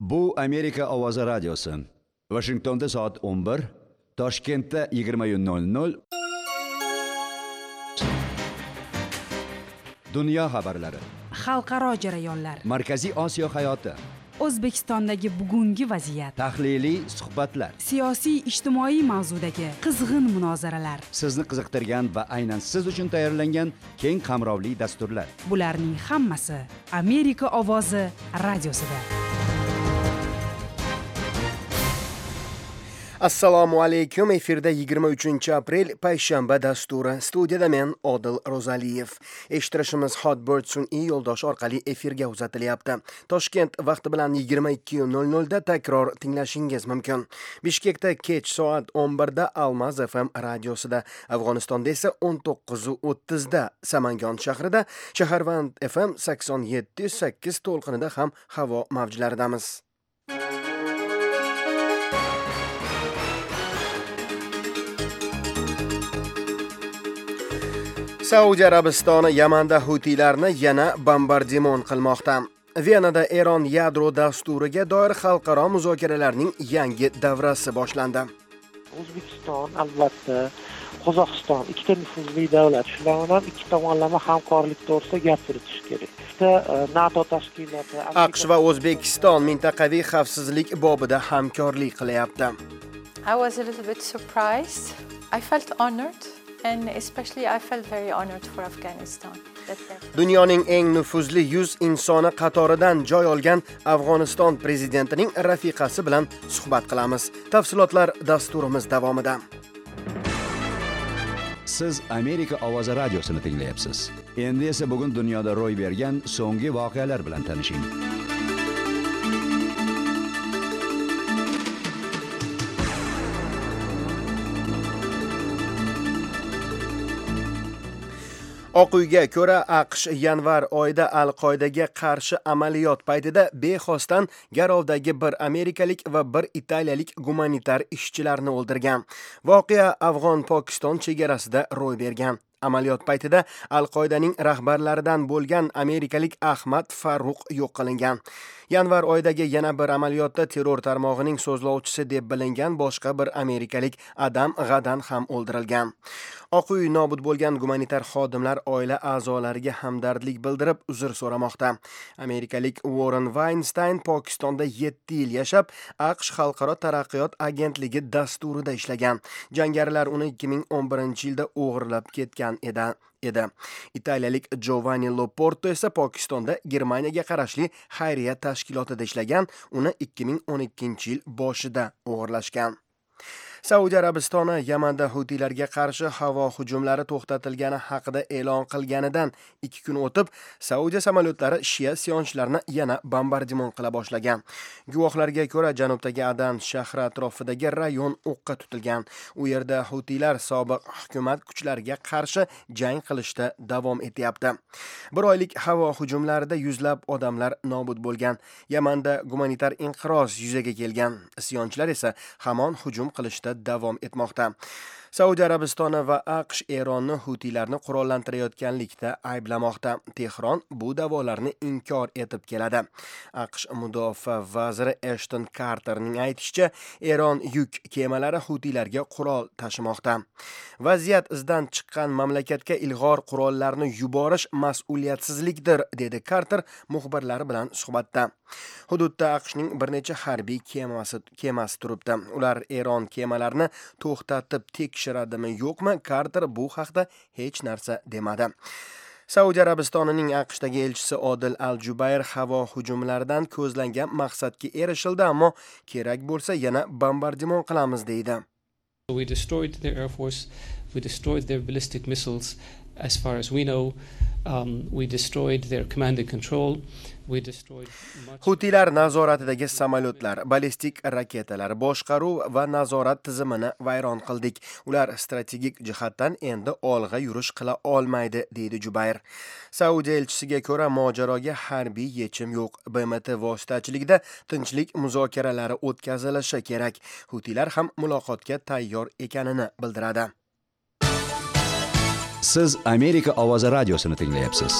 Bu Amerika Ovozi radiosi. Washingtonda soat 11, Toshkentda 20:00. Dunyo xabarlari. Xalqaro jarayonlar. Markaziy Osiyo hayoti. O'zbekistondagi bugungi vaziyat. Tahliliy suhbatlar. Siyosiy ijtimoiy mavzudagi qizg'in munozaralar. Sizni qiziqtirgan va aynan siz uchun tayyorlangan keng qamrovli dasturlar. Bularning hammasi Amerika Ovozi radiosida. Assalomu alaykum. Efirda 23-aprel payshanba dasturi. Studiyada men Odil Rozaliyev. Eshittirishimiz Hotbird sun'iy yo'ldosh orqali efirga uzatilyapti. Toshkent vaqti bilan 22:00 da takror tinglashingiz mumkin. Bishkekda kech soat 11 da Almaz FM radiosida, Afg'onistonda esa 19:30 da Samangon shahrida, Shaharvand FM 87.8 to'lqinida ham havo mavjlaridamiz. Saudiya Arabistoni Yamanda Hutilarni yana bombardimon qilmoqda. Venada Eron yadro dasturiga doir xalqaro muzokaralarning yangi davrasi boshlandi. O'zbekiston, albatta, Qozog'iston ikkita nufuzli davlat. Shular bilan ikki tomonlama hamkorlik to'g'risida gap yuritish kerak. NATO tashkiloti AQSh va O'zbekiston mintaqaviy xavfsizlik bobida hamkorlik qilyapti. I was a little bit surprised. I felt honored. And especially I felt very honored for Afghanistan. Dunyoning eng nufuzli 100 insoni qatoridan joy olgan Afg'oniston prezidentining rafiqasi bilan suhbat qilamiz. Tafsilotlar dasturimiz davomida. Siz Amerika Ovozi radiosini tinglayapsiz. Endi esa bugun dunyoda ro'y bergan so'nggi voqealar bilan tanishing. Oq uyga ko'ra, AQSh yanvar oyida Al-Qoidaga qarshi amaliyot paytida bexosdan garovdagi bir amerikalik va bir italiyalik gumanitar ishchilarni o'ldirgan. Voqea Afg'on-Pokiston chegarasida ro'y bergan. Amaliyot paytida Al-Qoidaning rahbarlaridan bo'lgan amerikalik Ahmad Farruq yo'q qilingan. Yanvar oyidagi yana bir amaliyotda terror tarmog'ining so'zlovchisi deb bilingan boshqa bir amerikalik Adam G'adan ham o'ldirilgan. Oq uy nobud bo'lgan gumanitar xodimlar oila a'zolariga hamdardlik bildirib uzr so'ramoqda. Amerikalik Warren Weinstein Pokistonda 7 yil yashab, AQSh Xalqaro taraqqiyot agentligi dasturida ishlagan. Jangarilar uni 2011-yilda o'g'irlab ketgan edi. Italiyalik Giovanni Loporto esa Pokistonda Germaniyaga qarashli xayriya tashkilotida ishlagan, uni 2012-yil boshida o'g'irlashgan. Saudiya Arabistoni Yamanda Hutilarga qarshi havo hujumlari to'xtatilgani haqida e'lon qilganidan 2 kun o'tib, Saudiya samolyotlari Shia isyonchilarni yana bombardimon qila boshlagan. Guvohlarga ko'ra, janubdagi Adan shahri atrofidagi rayon o'qqa tutilgan. U yerda Hutilar sobiq hukumat kuchlariga qarshi jang qilishda davom etyapti. Bir oylik havo hujumlarida yuzlab odamlar nobud bo'lgan. Yamanda gumanitar inqiroz yuzaga kelgan. Isyonchilar esa hamon hujum qilishda davom etmoqda. Saudiya Arabistoni va AQSh Eronni Hutilarni qurollantirayotganlikda ayblamoqda. Tehron bu da'volarni inkor etib keladi. AQSh mudofaa vaziri Ashton Carterning aytishicha, Eron yuk kemalari Hutilarga qurol tashimoqda. Vaziyat izdan chiqqan mamlakatga ilg'or qurollarni yuborish mas'uliyatsizlikdir, dedi Carter muxbirlar bilan suhbatda. Hududda AQShning bir necha harbiy kemasi turibdi. Ular Eron kemalarini to'xtatib tekshiradimi yo'qmi? Carter bu haqda hech narsa demadi. Saudiya Arabistonining AQShdagi elchisi Odil Al-Jubayr havo hujumlaridan ko'zlangan maqsadga erishildi, ammo kerak bo'lsa yana bombardimon qilamiz deydi. We destroyed their air force, we destroyed their ballistic missiles as far as we know. We destroyed their command and control. Hutilar nazoratidagi samolyotlar, ballistik raketalar, boshqaruv va nazorat tizimini vayron qildik. Ular strategik jihatdan endi olg'a yurish qila olmaydi, deydi Jubayr. Saudiya elchisiga ko'ra, mojaroga harbiy yechim yo'q. BMT vositachiligida tinchlik muzokaralari o'tkazilishi kerak. Hutilar ham muloqotga tayyor ekanini bildiradi. Siz Amerika Ovozi radiosini tinglayapsiz.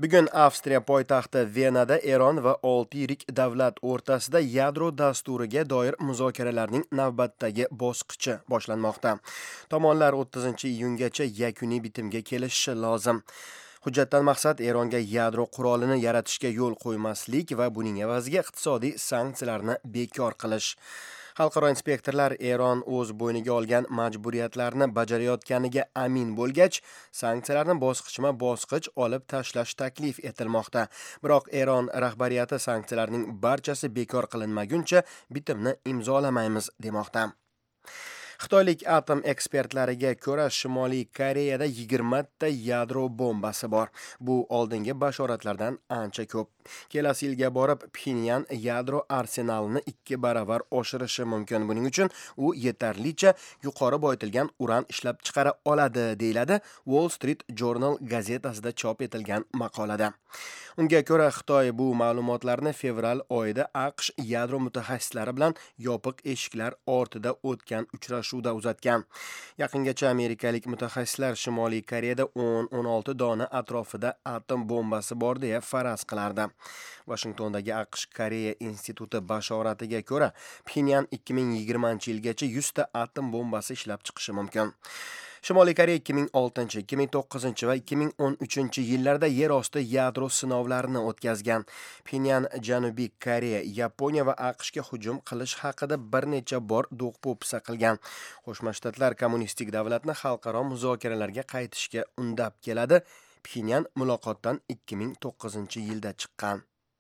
Bugun Avstriya poytaxti Venada Eron va 6 yirik davlat o'rtasida yadro dasturiga doir muzokaralarning navbatdagi bosqichi boshlanmoqda. Tomonlar 30-iyungacha yakuniy bitimga kelishishi lozim. Hujjatdan maqsad Eronga yadro qurolini yaratishga yo'l qo'ymaslik va buning evaziga iqtisodiy sanksiyalarni bekor qilish. Xalqaro inspektorlar Eron o'z bo'yniga olgan majburiyatlarni bajarayotganiga amin bo'lgach, sanksiyalarni bosqichma-bosqich olib tashlash taklif etilmoqda. Biroq Eron rahbariyati sanksiyalarning barchasi bekor qilinmaguncha bitimni imzolamaymiz demoqda. Xitoylik atom ekspertlariga ko'ra Shimoliy Koreyada 20 ta yadro bombasi bor. Bu oldingi bashoratlardan ancha ko'p. Kelasi yilga borib Pxenyan yadro arsenalini 2 baravar oshirishi mumkin. Buning uchun u yetarlicha yuqori boyitilgan uran ishlab chiqara oladi, deyiladi Wall Street Journal gazetasida chop etilgan maqolada. Unga ko'ra Xitoy bu ma'lumotlarni fevral oyida AQSh yadro mutaxassislari bilan yopiq eshiklar ortida o'tgan uchrashuvda uzatgan. Yaqingacha amerikalik mutaxassislar Shimoliy Koreyada 10-16 dona atrofida atom bombasi bor deya faraz qilardi. Washingtondagi AQSh Koreya instituti bashoratiga ko'ra, Pxenyan 2020-yilgacha 100 ta atom bombasi ishlab chiqishi mumkin. Shimoliy Koreya 2006, 2009 va 2013 yillarda yer osti yadro sinovlarini o'tkazgan. Pxenyan Janubiy Koreya, Yaponiya va AQShga hujum qilish haqida bir necha bor do'q-po'pisa qilgan. Qo'shma Shtatlar kommunistik davlatni xalqaro muzokaralarga qaytishga undab keladi. Pxenyan muloqotdan 2009-yilda chiqqan.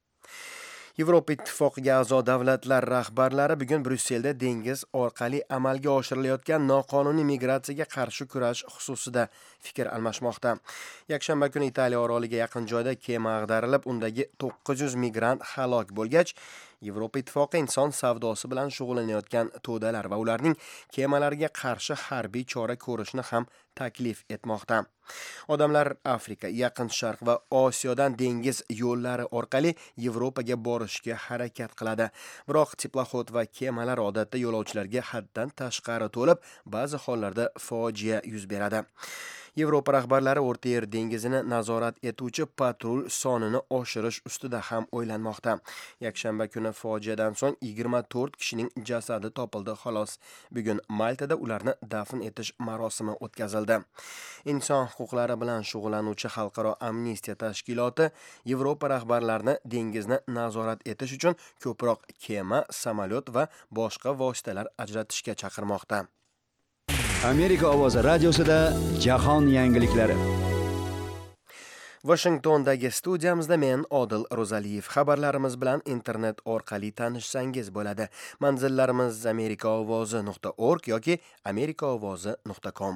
Yevropa Ittifoqiga a'zo davlatlar rahbarlari bugun Bryusselda dengiz orqali amalga oshirilayotgan noqonuniy migratsiyaga qarshi kurash xususida fikr almashmoqda. Yakshanba kuni Italiya oroliga yaqin joyda kema ag'darilib, undagi 900 migrant halok bo'lgach, Yevropa Ittifoqi inson savdosi bilan shug'ullanayotgan to'dalar va ularning kemalariga qarshi harbiy chora ko'rishni ham taklif etmoqda. Odamlar Afrika, Yaqin Sharq va Osiyodan dengiz yo'llari orqali Yevropaga borishga harakat qiladi. Biroq teploxod va kemalar odatda yo'lovchilarga haddan tashqari to'lib, ba'zi hollarda fojia yuz beradi. Yevropa rahbarlari O'rta Yer dengizini nazorat etuvchi patrul sonini oshirish ustida ham o'ylanmoqda. Yakshanba kuni fojiadan so'ng 24 kishining jasadi topildi xolos. Bugun Maltada ularni dafn etish marosimi o'tkazildi. Inson huquqlari bilan shug'ullanuvchi Xalqaro amnistiya tashkiloti Yevropa rahbarlarini dengizni nazorat etish uchun ko'proq kema, samolyot va boshqa vositalar ajratishga chaqirmoqda. Amerika ovozi radiosida jahon yangiliklari. Washingtondagi studiyamizda men Odil Ro'zaliyev. Xabarlarimiz bilan internet orqali tanishsangiz bo'ladi. Manzillarimiz amerikaovozi.org yoki amerikaovozi.com.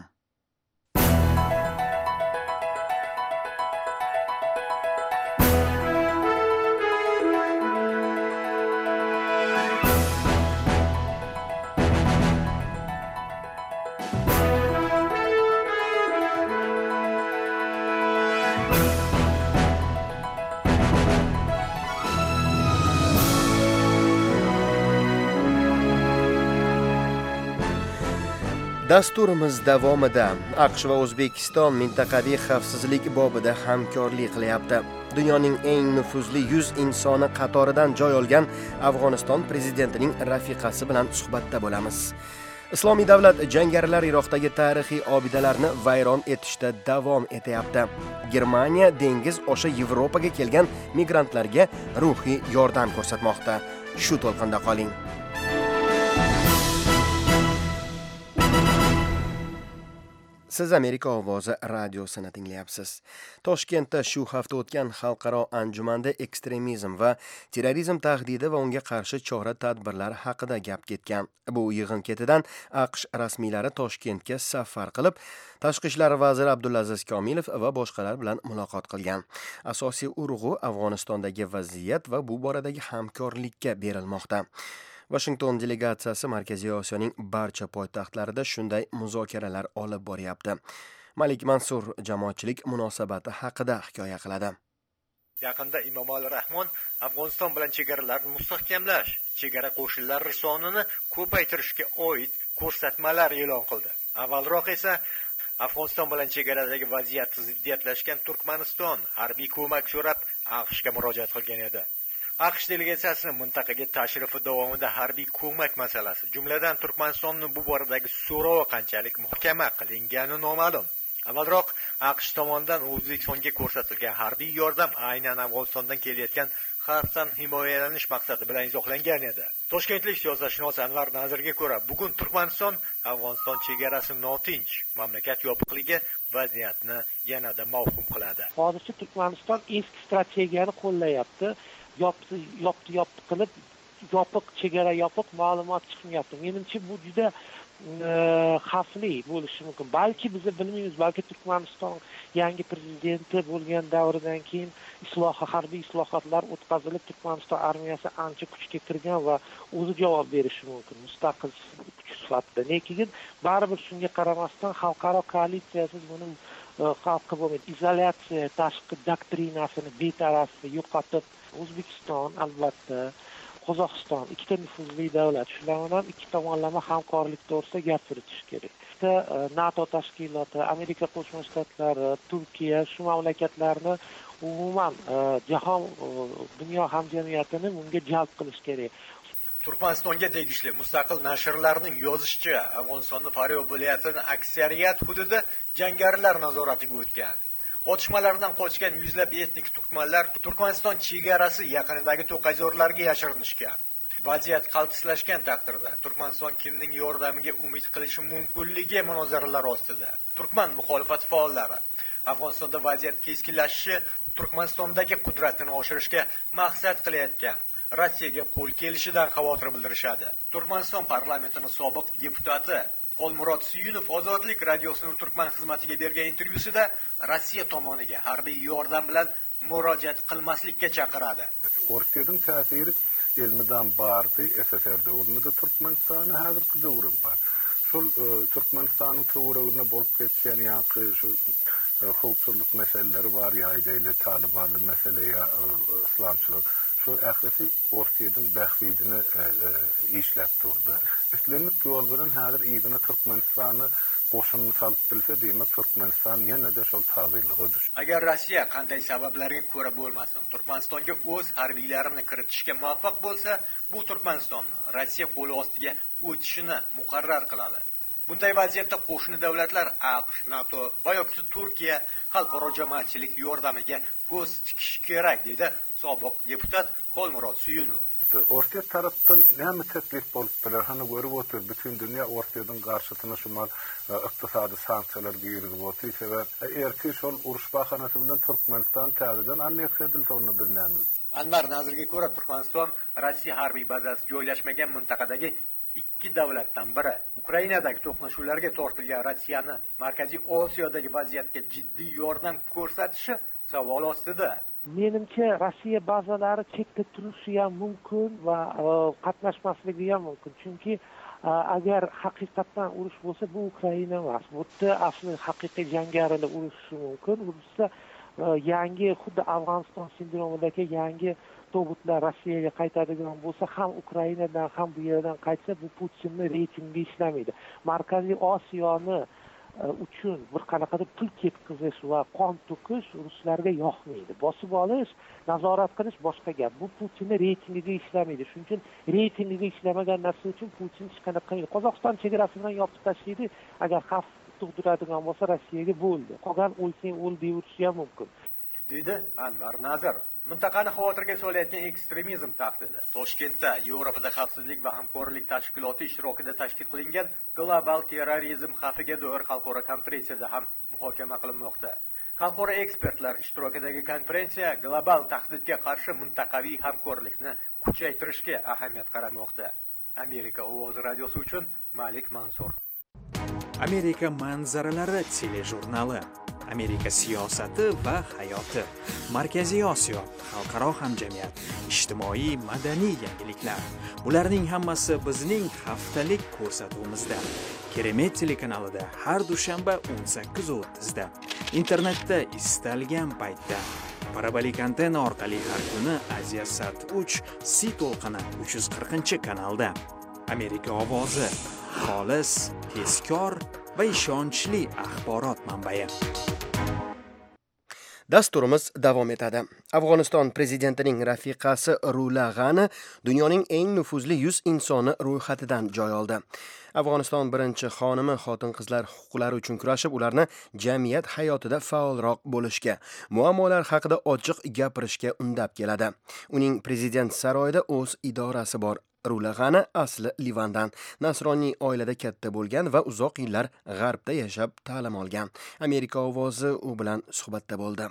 Dasturimiz davomida AQSh va O'zbekiston mintaqaviy xavfsizlik bobida hamkorlik qilyapti. Dunyoning eng nufuzli 100 insoni qatoridan joy olgan Afg'oniston prezidentining rafiqasi bilan suhbatda bo'lamiz. Islomiy davlat jangarilar Iroqdagi tarixiy obidalarni vayron etishda davom etyapti. Germaniya dengiz osha Yevropaga kelgan migrantlarga ruhiy yordam ko'rsatmoqda. Shu to'lqinda qoling. Siz Amerika ovozi radiosini tinglayapsiz. Toshkentda shu hafta o'tgan xalqaro anjumanda ekstremizm va terrorizm tahdidi va unga qarshi chora-tadbirlar haqida gap ketgan. Bu yig'in ketidan AQSh rasmiylari Toshkentga safar qilib, Tashqi ishlar vaziri Abdulaziz Komilov va boshqalar bilan muloqot qilgan. Asosiy urg'u Afg'onistondagi vaziyat va bu boradagi hamkorlikka berilmoqda. Washington delegatsiyasi Markaziy Osiyoning barcha poytaxtlarida shunday muzokaralar olib boryapti. Malik Mansur jamoatchilik munosabati haqida hikoya qiladi. Yaqinda Emomali Rahmon Afg'oniston bilan chegaralarni mustahkamlash, chegara qo'shinlari sonini ko'paytirishga oid ko'rsatmalar e'lon qildi. Avvalroq esa Afg'oniston bilan chegaradagi vaziyat ziddiyatlashgan Turkmaniston harbiy ko'mak so'rab AQShga murojaat qilgan edi. AQSh delegatsiyasining mintaqaga tashrifi davomida harbiy ko'mak masalasi, jumladan Turkmanistonning bu boradagi so'rovi qanchalik muhokama qilingani noma'lum. Avvalroq AQSh tomonidan O'zbekistonga ko'rsatilgan harbiy yordam aynan Afg'onistondan kelayotgan xavfdan himoyalanish maqsadi bilan izohlangan edi. Toshkentlik siyosatshunos Anvar Nazirga ko'ra, bugun Turkmaniston Afg'oniston chegarasi notinch, mamlakat yopiqligi vaziyatni yanada mavhum qiladi. Hozircha Turkmaniston eski strategiyani qo'llayapti. Yopiq qilib, yopiq chegara yopiq ma'lumot chiqmayapti. Menimcha bu juda xavfli bo'lishi mumkin. Balki biz bilmaymiz, balki Turkmaniston yangi prezidenti bo'lgan davridan keyin harbiy islohotlar o'tkazilib, Turkmaniston armiyasi ancha kuchga kirgan va o'zi javob berishi mumkin mustaqil kuch sifatida. Lekin baribir shunga qaramasdan xalqaro koalitsiyasiz buni hal qilib bo'lmaydi. Izolyatsiya tashqi doktrinasini betarafli yo'qotib, O'zbekiston albatta Qozog'iston ikkita nufuzli davlat, shularning ham ikki tomonlama hamkorlik to'g'risida gap yuritish kerak. NATO tashkiloti, Amerika Qo'shma Shtatlari, Turkiya shu mamlakatlarni umuman jahon dunyo hamjamiyatini bunga jalb qilish kerak. Turkmanistonga tegishli mustaqil nashrlarning yozishicha, Afg'onistonning Faryab viloyatining aksariyat hududi jangarilar nazoratiga o'tgan. Otishmalardan qochgan yuzlab etnik turkmanlar Turkmaniston chegarasi yaqinidagi to'qayzorlarga yashirinishgan. Vaziyat qaltislashgan taqdirda Turkmaniston kimning yordamiga umid qilishi mumkinligi munozaralar ostida. Turkman muxolifat faollari Afg'onistonda vaziyat keskinlashishi Turkmanistondagi qudratini oshirishga maqsad qilayotgan Rossiyaga qo'l kelishidan xavotir bildirishadi. Turkmaniston parlamentining sobiq deputati Xolmurod Suyunov Ozodlik radiosining Turkman xizmatiga bergan intervyusida Rossiya tomoniga harbiy yordam bilan murojaat qilmaslikka chaqiradi. O'rtadan ta'siri ilmidan bardi, SSR'da o'rnida Turkmanistonning hozirgi davrim bor. Şu Turkmenistanning to'g'riligini bo'lib ketgan yangi shu xavfsizlik masalaları var ya, ile Talibanlı meseleye İslamçılık. Şu əxlisi ortadan bəxvidini işləb durdu. Üstlenlik yol bilen hazır iyigini Turkmenistan'ı qoşununu salıp bilse demek Turkmenistan yine de şol tabirliğidir. Agar Rossiya qanday sabablarga ko'ra bo'lmasin, Turkmanistonga o'z harbiylarini kiritishga muvaffaq bo'lsa, bu Turkmanistonni Rossiya qo'li ostiga o'tishini muqarrar qiladi. Bunday vaziyatda qo'shni davlatlar AQSh, NATO va yoki Turkiya xalqaro jamoatchilik yordamiga ko'z tikish kerak dedi sobiq deputat Xolmurod Suyunov. Orta taraftan nemi teklif bolup biler, hani görüp otur, bütün dünya ortadan karşısına şumal iktisadi sanksiyalar giyirip otur. Erki şol uruş bahanası bilen Turkmenistan təziden anneks edildi, onu bilmemizdir. Anvar Nazirga ko'ra Turkmaniston Rossiya harbiy bazasi joylashmagan mintaqadagi ikki davlatdan biri. Ukrainadagi to'qnashuvlarga tortilgan Rossiyani Markaziy Osiyodagi vaziyatga jiddiy yordam ko'rsatishi savol ostida. Menimcha Rossiya bazalari chekda turishi ham mumkin va qatnashmasligi ham mumkin. Chunki agar haqiqatan urush bo'lsa, bu Ukraina emas. Bu asli haqiqiy jangarilar urushishi mumkin. Urishsa yangi xuddi Afg'oniston sindromidagi yangi tobutlar Rossiyaga qaytadigan bo'lsa, ham Ukrainadan ham bu yerdan qaytsa, bu Putinning reytingi ishlamaydi. Markaziy Osiyoni uchun bir qanaqadir pul ketkizish va qon to'kish ruslarga yoqmaydi. Bosib olish, nazorat qilish boshqa gap. Bu Putinning reytingiga ishlamaydi. Shuning uchun reytingiga ishlamagan narsa uchun Putin hech qanaqa qilmaydi. Qozog'iston chegarasi bilan yopib tashlaydi. Agar xavf tug'diradigan bo'lsa, Rossiyaga bo'ldi. Qolgan o'lsang o'l deyurishi ham mumkin. Dedi Anvar Nazir. Mintaqani xavotirga solayotgan ekstremizm tahdidi Toshkentda Yevropada xavfsizlik va hamkorlik tashkiloti ishtirokida tashkil qilingan global terrorizm xavfiga doir xalqaro konferensiyada ham muhokama qilinmoqda. Xalqaro ekspertlar ishtirokidagi konferensiya global tahdidga qarshi mintaqaviy hamkorlikni kuchaytirishga ahamiyat qaratmoqda. Amerika ovozi radiosi uchun Malik Mansur. Amerika manzaralari telejurnali. Amerika siyosati va hayoti, Markaziy Osiyo, xalqaro hamjamiyat, ijtimoiy madaniy yangiliklar. Bularning hammasi bizning haftalik ko'rsatuvimizda. Keremet telekanalida har dushanba 18:30 da. Internetda istalgan paytda. Parabolik antenna orqali har kuni Aziya-Sat 3 C to'lqini 340-kanalda. Amerika ovozi, xolis, tezkor, va ishonchli axborot manbai. Dasturimiz davom etadi. Afg'oniston prezidentining rafiqasi Rula G'ani dunyoning eng nufuzli 100 insoni ro'yxatidan joy oldi. Afg'oniston birinchi xonimi xotin-qizlar huquqlari uchun kurashib, ularni jamiyat hayotida faolroq bo'lishga, muammolar haqida ochiq gapirishga undab keladi. Uning prezident saroyida o'z idorasi bor. Rula G'ani asli Livandan, nasroniy oilada katta bo'lgan va uzoq yillar g'arbda yashab ta'lim olgan. Amerika ovozi u bilan suhbatda bo'ldi.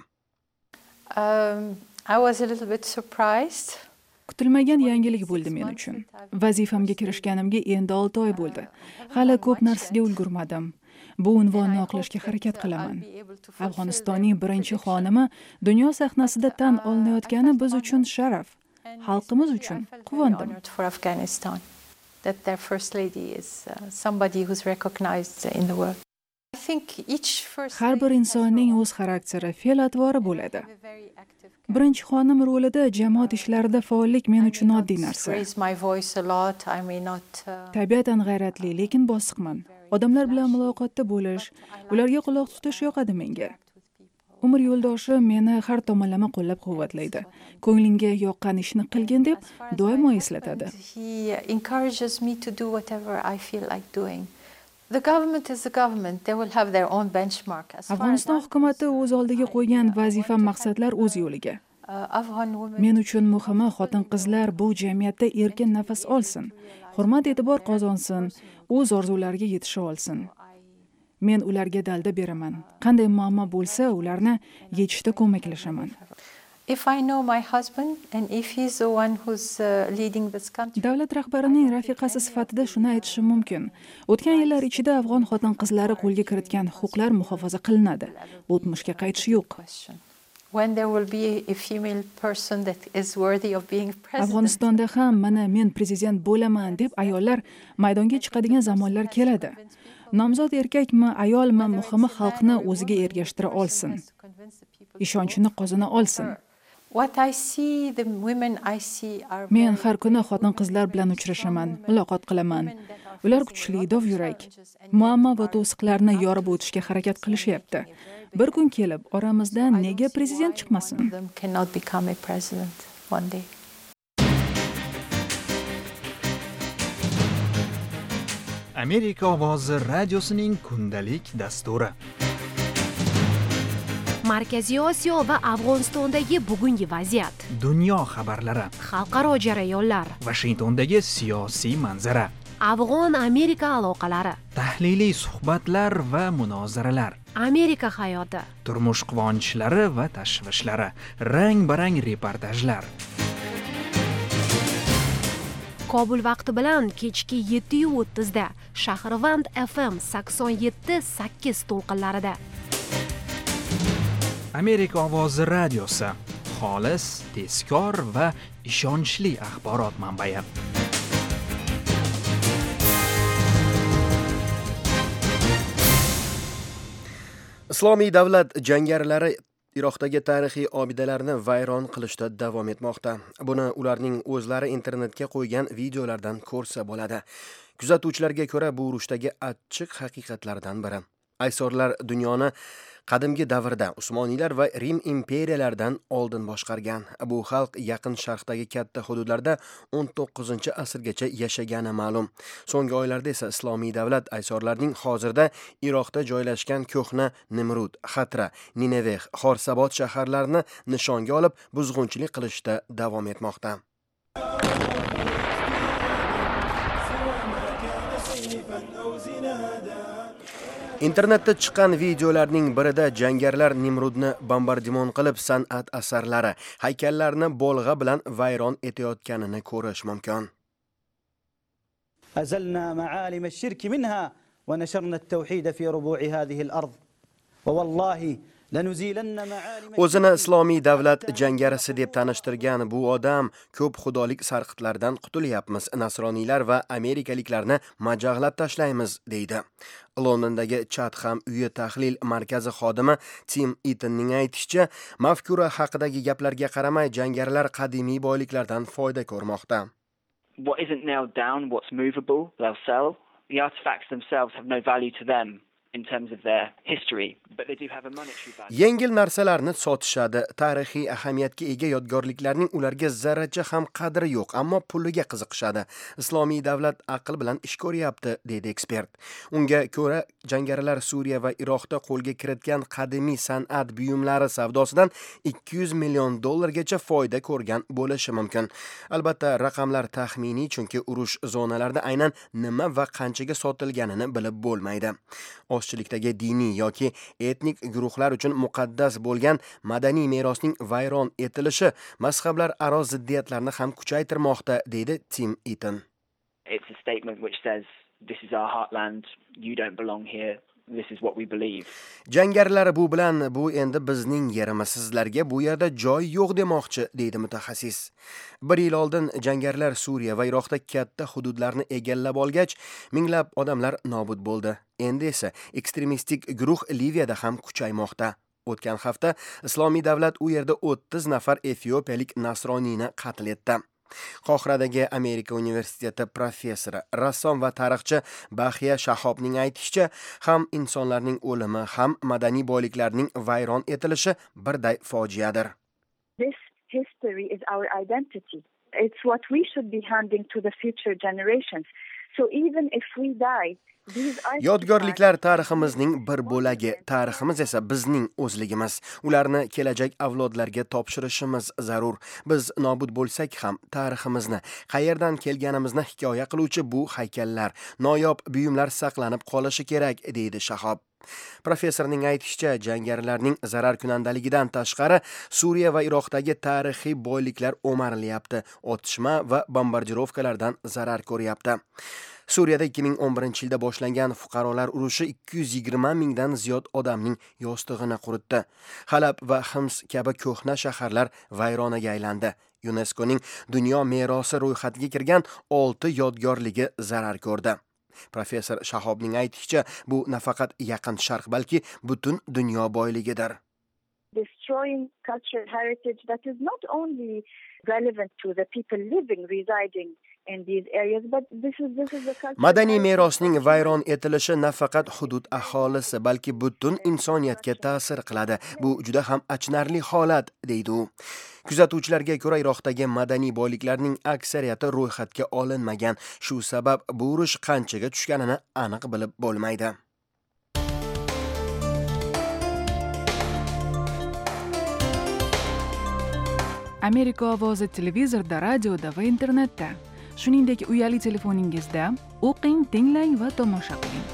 I was a little bit surprised. Kutilmagan yangilik bo'ldi men uchun. Vazifamga kirishganimga endi 6 oy bo'ldi. Hali ko'p narsaga ulgurmadim. Bu unvonni oqlashga harakat qilaman. Afg'onistonning birinchi xonimi dunyo sahnasida tan olinayotgani biz uchun sharaf. Xalqimiz uchun quvondim. That their first lady is somebody who's recognized in the world. Har bir insonning o'z xarakteri, fe'l-atvori bo'ladi. Birinchi xonim rolida jamoat ishlarida faollik men uchun oddiy narsa. Tabiatan g'ayratli, lekin bosiqman. Odamlar bilan muloqotda bo'lish, ularga quloq tutish yoqadi menga. Umr yo'ldoshim meni har tomonlama qo'llab-quvvatlaydi. Ko'nglingga yoqqan ishni qilgin deb doimo eslatadi. He encourages me to do whatever I feel like doing. The government is the government. They will have their own benchmark. Afg'oniston hukumati o'z oldiga qo'ygan vazifa maqsadlar o'z yo'liga. Men uchun muhimi xotin-qizlar bu jamiyatda erkin nafas olsin, hurmat e'tibor qozonsin, o'z orzulariga yetisha olsin. Men ularga dalda beraman. Qanday muammo bo'lsa, ularni yechishda ko'maklashaman. If I know my husband and if he's the one who's leading this country. Davlat rahbarining rafiqasi sifatida shuni aytishim mumkin. O'tgan yillar ichida afg'on xotin-qizlari qo'lga kiritgan huquqlar muhofaza qilinadi. O'tmishga qaytish yo'q. When there will be a female person that is worthy of being president. Afg'onistonda ham mana men prezident bo'laman deb ayollar maydonga chiqadigan zamonlar keladi. Nomzod erkakmi, ayolmi, muhimi xalqni o'ziga ergashtira olsin. Ishonchini qozona olsin. Men har kuni xotin-qizlar bilan uchrashaman, muloqot qilaman. Ular kuchli, dovyurak. Muammo va to'siqlarni yorib o'tishga harakat qilishyapti. Bir kun kelib, oramizdan nega prezident chiqmasin? Amerika ovozi radiosining kundalik dasturi. Markaziy Osiyo va Afg'onistondagi bugungi vaziyat. Dunyo xabarlari. Xalqaro jarayonlar. Washingtondagi siyosiy manzara. Afg'on-Amerika aloqalari. Tahliliy suhbatlar va munozaralar. Amerika hayoti. Turmush quvonchlari va tashvishlari. Rang-barang reportajlar. Kobul vaqti bilan kechki 7:30 da Shahrivand FM 87.8 to'lqinlarida. Amerika ovozi radiosi. Xolis, tezkor va ishonchli axborot manbai. Islomiy davlat jangarilari Iroqdagi tarixiy obidalarni vayron qilishda davom etmoqda. Buni ularning o'zlari internetga qo'ygan videolardan ko'rsa bo'ladi. Kuzatuvchilarga ko'ra, bu urushdagi achchiq haqiqatlardan biri. Aysorlar dunyoni qadimgi davrda Usmoniylar va Rim imperiyalaridan oldin boshqargan. Bu xalq yaqin sharqdagi katta hududlarda 19-asrgacha yashagani ma'lum. So'nggi oylarda esa islomiy davlat aysorlarning hozirda Iroqda joylashgan ko'hna Nimrud, Xatra, Nineveh, Xorsabot shaharlarini nishonga olib buzg'unchilik qilishda davom etmoqda. Internetda chiqqan videolarning birida jangarilar Nimrudni bombardimon qilib san'at asarlari, haykallarni bolg'a bilan vayron etayotganini ko'rish mumkin. أزلنا معالم الشرك منها ونشرنا التوحيد في ربوع هذه الأرض ووالله O'zini islomiy davlat jangarisi deb tanishtirgan bu odam ko'p xudolik sarqitlardan qutulyapmiz, nasroniylar va amerikaliklarni majag'lab tashlaymiz deydi. Londondagi Chatham uyi tahlil markazi xodimi Tim Eatonning aytishicha, mafkura haqidagi gaplarga qaramay jangarilar qadimiy boyliklardan foyda ko'rmoqda. What isn't nailed down, what's movable, they'll sell. The artifacts themselves have no value to them. in terms of their history, but they do have a monetary value. Yengil narsalarni sotishadi. Tarixiy ahamiyatga ega yodgorliklarning ularga zarracha ham qadri yo'q, ammo puliga qiziqishadi. Islomiy davlat aql bilan ish ko'ryapti, deydi ekspert. Unga ko'ra, jangarilar Suriya va Iroqda qo'lga kiritgan qadimiy san'at buyumlari savdosidan $200 million gacha foyda ko'rgan bo'lishi mumkin. Albatta, raqamlar taxminiy, chunki urush zonalarida aynan nima va qanchaga sotilganini bilib bo'lmaydi. Ozchilikdagi diniy yoki etnik guruhlar uchun muqaddas bo'lgan madaniy merosning vayron etilishi mazhablar aro ziddiyatlarni ham kuchaytirmoqda, deydi Tim Eaton. It's a statement which says this is our heartland, you don't belong here. This is what we believe. Jangarilar bu bilan bu endi bizning yerimiz, sizlarga bu yerda joy yo'q demoqchi, deydi mutaxassis. 1 yil oldin jangarilar Suriya va Iroqda katta hududlarni egallab olgach, minglab odamlar nobud bo'ldi. Endi esa ekstremistik guruh Liviyada ham kuchaymoqda. O'tgan hafta Islomiy davlat u yerda 30 nafar efiopiyalik nasroniyni qatl etdi. Qohiradagi Amerika universiteti professori, rassom va tarixchi Bahiya Shahobning aytishicha, ham insonlarning o'limi, ham madaniy boyliklarning vayron etilishi birday fojiadir. This history is our identity. It's what we should be handing to the future generations. So even if we die, yodgorliklar tariximizning bir bo'lagi, tariximiz esa bizning o'zligimiz. Ularni kelajak avlodlarga topshirishimiz zarur. Biz nobud bo'lsak ham tariximizni, qayerdan kelganimizni hikoya qiluvchi bu haykallar, noyob buyumlar saqlanib qolishi kerak, deydi Shahob. Professorning aytishicha, jangarilarning zararkunandaligidan tashqari Suriya va Iroqdagi tarixiy boyliklar o'marilyapti, otishma va bombardirovkalardan zarar ko'ryapti. Suriyada 2011-yilda boshlangan fuqarolar urushi 220 mingdan ziyod odamning yostig'ini quritdi. Halab va Hims kabi ko'hna shaharlar vayronaga aylandi. UNESCOning dunyo merosi ro'yxatiga kirgan 6 yodgorligi zarar ko'rdi. Professor Shahobning aytishicha, bu nafaqat yaqin sharq, balki butun dunyo boyligidir. Destroying cultural heritage that is not only relevant to the people living, residing in these areas, but this is the culture. Madaniy merosning vayron etilishi nafaqat hudud aholisi, balki butun insoniyatga ta'sir qiladi. Bu juda ham achinarli holat, deydi u. Kuzatuvchilarga ko'ra, Iroqdagi madaniy boyliklarning aksariyati ro'yxatga olinmagan. Shu sabab bu urush qanchaga tushganini aniq bilib bo'lmaydi. Amerika ovozi televizorda, radioda va internetda, shuningdek uyali telefoningizda o'qing, tinglang va tomosha qiling.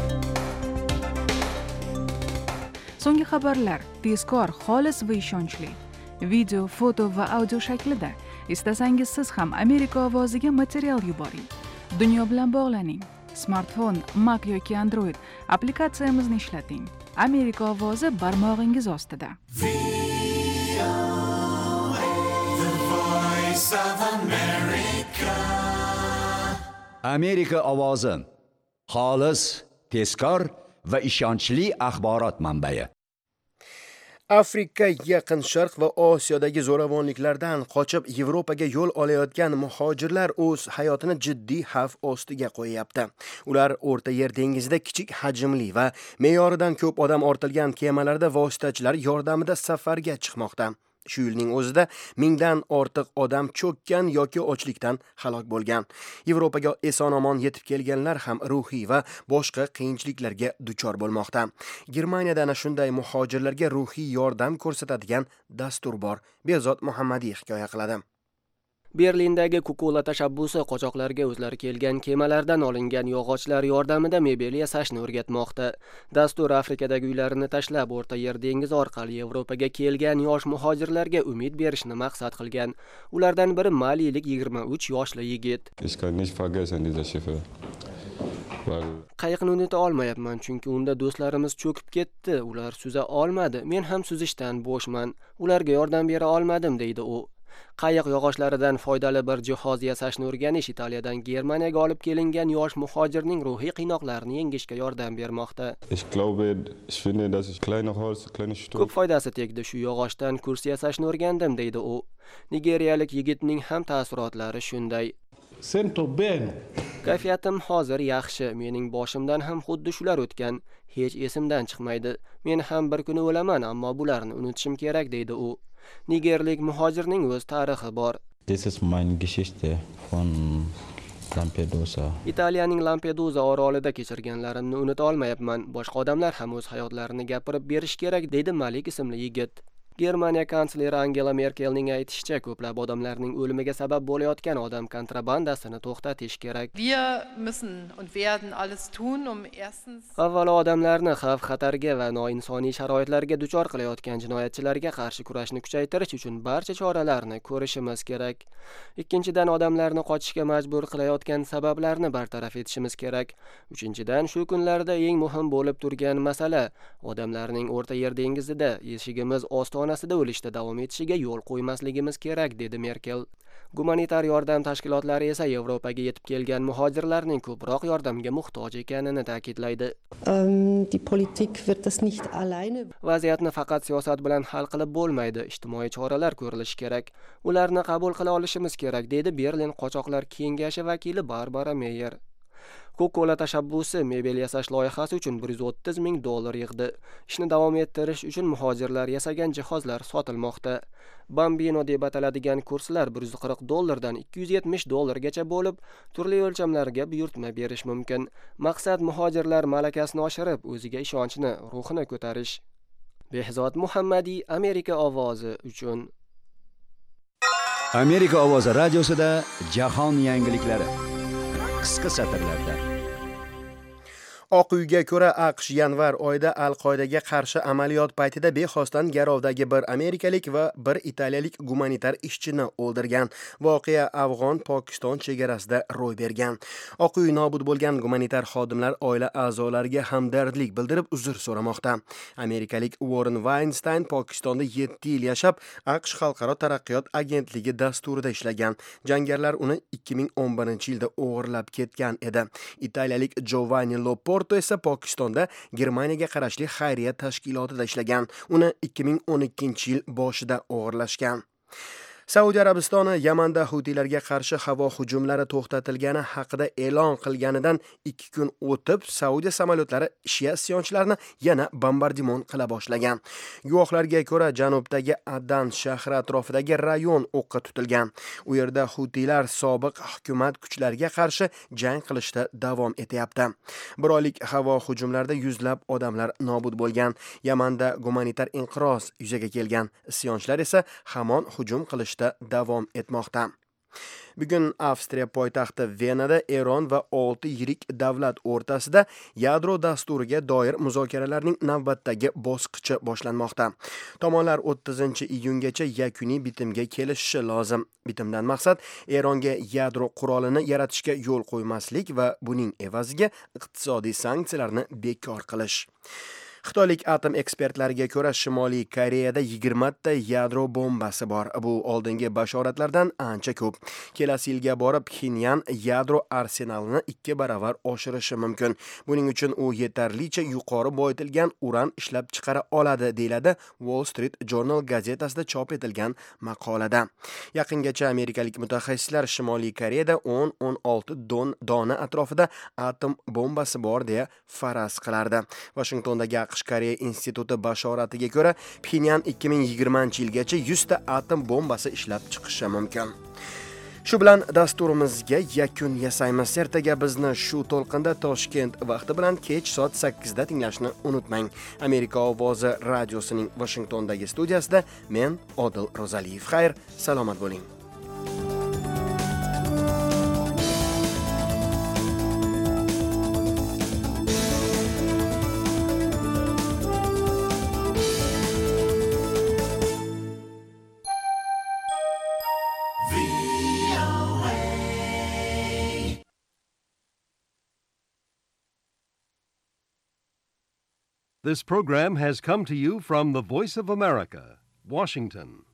So'nggi xabarlar tezkor, xolis va ishonchli. Video, foto va audio shaklida. Istasangiz siz ham Amerika ovoziga material yuboring. Dunyo bilan bog'laning. Smartfon, Mac yoki Android applikatsiyamizni ishlating. Amerika ovozi barmog'ingiz ostida. Amerika ovozi. Xolis, tezkor va ishonchli axborot manbai. Afrika, Yaqin Sharq va Osiyodagi zo'ravonliklardan qochib Yevropaga yo'l olayotgan muhojirlar o'z hayotini jiddiy xavf ostiga qo'yapti. Ular O'rta Yer dengizida kichik hajmli va me'yoridan ko'p odam ortilgan kemalarda vositachilar yordamida safarga chiqmoqda. Shu yilning o'zida 1000 dan ortiq odam cho'kkan yoki ochlikdan halok bo'lgan. Yevropaga eson-omon yetib kelganlar ham ruhiy va boshqa qiyinchiliklarga duchor bo'lmoqda. Germaniyada ana shunday muhojirlarga ruhiy yordam ko'rsatadigan dastur bor. Behzod Muhammadiy hikoya qiladi. Berlindagi Kukula tashabbusi qochoqlarga o'zlari kelgan kemalardan olingan yog'ochlar yordamida mebel yasashni o'rgatmoqda. Dastur Afrikadagi uylarini tashlab O'rta Yer dengizi orqali Yevropaga kelgan yosh muhojirlarga umid berishni maqsad qilgan. Ulardan biri malilik 23 yoshli yigit. Qayiqni unuta olmayapman, chunki unda do'stlarimiz cho'kib ketdi. Ular suza olmadi. Men ham suzishdan bo'shman. Ularga yordam bera olmadim, deydi u. Qayiq yog'ochlaridan foydali bir jihoz yasashni o'rganish Italiyadan Germaniyaga olib kelingan yosh muhojirning ruhiy qiynoqlarini yengishga yordam bermoqda. Ko'p foydasi tegdi, shu yog'ochdan kurs yasashni o'rgandim, deydi u. Nigeriyalik yigitning ham taassurotlari shunday. Kayfiyatim hozir yaxshi, mening boshimdan ham xuddi shular o'tgan, hech esimdan chiqmaydi. Men ham bir kuni o'laman, ammo bularni unutishim kerak deydi u. Nigerlik muhojirning o'z tarixi bor. This is meine Geschichte von Lampedusa. Italiyaning Lampedusa orolida kechirganlarimni unuta olmayapman. Boshqa odamlar ham o'z hayotlarini gapirib berish kerak, deydi Malik ismli yigit. Germaniya kansleri Angela Merkelning aytishicha, ko'plab odamlarning o'limiga sabab bo'layotgan odam kontrabandasini to'xtatish kerak. Wir müssen und werden alles tun, erstens Avvalo odamlarni xavf-xatarga va noinsoniy sharoitlarga duchor qilayotgan jinoyatchilarga qarshi kurashni kuchaytirish uchun barcha choralarni ko'rishimiz kerak. Ikkinchidan, odamlarni qochishga majbur qilayotgan sabablarni bartaraf etishimiz kerak. Uchinchidan, shu kunlarda eng muhim bo'lib turgan masala odamlarning O'rta Yer dengizida eshigimiz ostonasida o'lishda davom etishiga yo'l qo'ymasligimiz kerak, dedi Merkel. Gumanitar yordam tashkilotlari esa Yevropaga yetib kelgan muhojirlarning ko'proq yordamga muhtoj ekanini ta'kidlaydi. Vaziyatni faqat siyosat bilan hal qilib bo'lmaydi, ijtimoiy choralar ko'rilishi kerak. Ularni qabul qila olishimiz kerak, dedi Berlin qochoqlar kengashi vakili Barbara Meyer. Coca-Cola tashabbusi mebel yasash loyihasi uchun $130,000 yig'di. Ishni davom ettirish uchun muhojirlar yasagan jihozlar sotilmoqda. Bambino deb ataladigan kurslar $140 dan $270 gacha bo'lib, turli o'lchamlarga buyurtma berish mumkin. Maqsad muhojirlar malakasini oshirib, o'ziga ishonchni, ruhini ko'tarish. Behzod Muhammadiy, Amerika ovozi uchun. Amerika ovozi radiosida jahon yangiliklari. Qisqa satrlarda. Oq uyga ko'ra AQSh yanvar oyida Al-Qoidaga qarshi amaliyot paytida bexosdan garovdagi bir amerikalik va bir italiyalik gumanitar ishchini o'ldirgan. Voqea Afg'on-Pokiston chegarasida ro'y bergan. Oq uy nobud bo'lgan gumanitar xodimlar oila a'zolariga hamdardlik bildirib uzr so'ramoqda. Amerikalik Warren Weinstein Pokistonda 7 yil yashab, AQSh Xalqaro taraqqiyot agentligi dasturida ishlagan. Jangarilar uni 2011-yilda o'g'irlab ketgan edi. Italiyalik Giovanni Loporto esa Pokistonda Germaniyaga qarashli xayriya tashkilotida ishlagan. Uni 2012-yil boshida o'g'irlashgan. Saudiya Arabistoni Yamanda Hutilarga qarshi havo hujumlari to'xtatilgani haqida e'lon qilganidan 2 kun o'tib, Saudiya samolyotlari Shia isyonchilarini yana bombardimon qila boshlagan. Guvohlarga ko'ra, janubdagi Adan shahri atrofidagi rayon o'qqa tutilgan. U yerda Hutilar sobiq hukumat kuchlariga qarshi jang qilishda davom etyapti. Bir oylik havo hujumlarida yuzlab odamlar nobud bo'lgan. Yamanda gumanitar inqiroz yuzaga kelgan. Isyonchilar esa hamon hujum qilishda davom etmoqda. Bugun Avstriya poytaxti Venada Eron va 6 yirik davlat o'rtasida yadro dasturiga doir muzokaralarning navbatdagi bosqichi boshlanmoqda. Tomonlar 30-iyungacha yakuniy bitimga kelishishi lozim. Bitimdan maqsad Eronga yadro qurolini yaratishga yo'l qo'ymaslik va buning evaziga iqtisodiy sanksiyalarni bekor qilish. Xitoylik atom ekspertlariga ko'ra, Shimoliy Koreyada 20 ta yadro bombasi bor. Bu oldingi bashoratlardan ancha ko'p. Kelasi yilga borib Pxenyan yadro arsenalini 2 baravar oshirishi mumkin. Buning uchun u yetarlicha yuqori boyitilgan uran ishlab chiqara oladi, deyiladi Wall Street Journal gazetasida chop etilgan maqolada. Yaqingacha amerikalik mutaxassislar Shimoliy Koreyada 10-16 dona atrofida atom bombasi bor deya faraz qilardi. Washingtondagi AQSh Koreya instituti bashoratiga ko'ra, Pxenyan 2020-yilgacha 100 ta atom bombasi ishlab chiqishi mumkin. Shu bilan dasturimizga yakun yasaymiz. Ertaga bizni shu to'lqinda Toshkent vaqti bilan kech soat 8 da tinglashni unutmang. Amerika ovozi radiosining Washingtondagi studiyasida men Odil Rozaliyev. Xayr, salomat bo'ling. This program has come to you from the Voice of America, Washington.